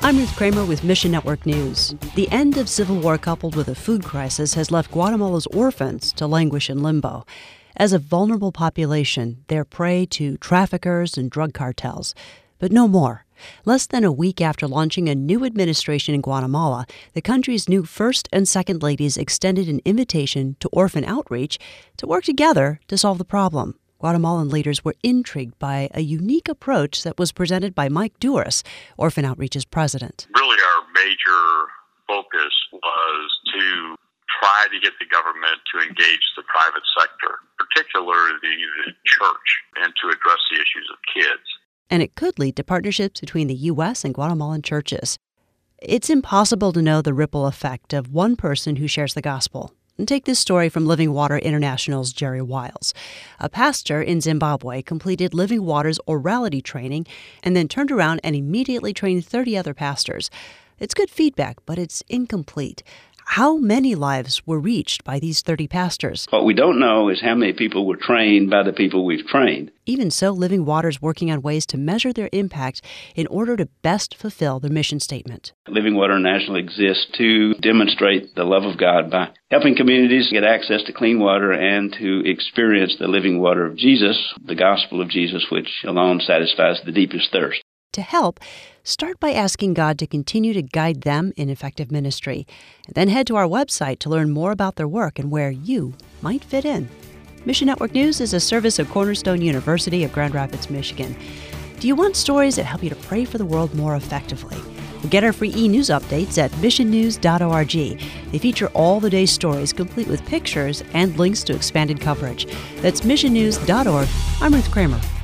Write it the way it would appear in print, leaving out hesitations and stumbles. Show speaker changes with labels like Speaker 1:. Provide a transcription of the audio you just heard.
Speaker 1: I'm Ruth Kramer with Mission Network News. The end of civil war coupled with a food crisis has left Guatemala's orphans to languish in limbo. As a vulnerable population, they're prey to traffickers and drug cartels. But no more. Less than a week after launching a new administration in Guatemala, the country's new first and second ladies extended an invitation to Orphan Outreach to work together to solve the problem. Guatemalan leaders were intrigued by a unique approach that was presented by Mike Duras, Orphan Outreach's president.
Speaker 2: Really, our major focus was to try to get the government to engage the private sector, particularly the church, and to address the issues of kids.
Speaker 1: And it could lead to partnerships between the U.S. and Guatemalan churches. It's impossible to know the ripple effect of one person who shares the gospel. And take this story from Living Water International's Jerry Wiles. A pastor in Zimbabwe completed Living Water's orality training and then turned around and immediately trained 30 other pastors. It's good feedback, but it's incomplete. How many lives were reached by these 30 pastors?
Speaker 3: What we don't know is how many people were trained by the people we've trained.
Speaker 1: Even so, Living Water's working on ways to measure their impact in order to best fulfill their mission statement.
Speaker 3: Living Water International exists to demonstrate the love of God by helping communities get access to clean water and to experience the living water of Jesus, the gospel of Jesus, which alone satisfies the deepest thirst.
Speaker 1: To help, start by asking God to continue to guide them in effective ministry. And then head to our website to learn more about their work and where you might fit in. Mission Network News is a service of Cornerstone University of Grand Rapids, Michigan. Do you want stories that help you to pray for the world more effectively? Get our free e-news updates at missionnews.org. They feature all the day's stories, complete with pictures and links to expanded coverage. That's missionnews.org. I'm Ruth Kramer.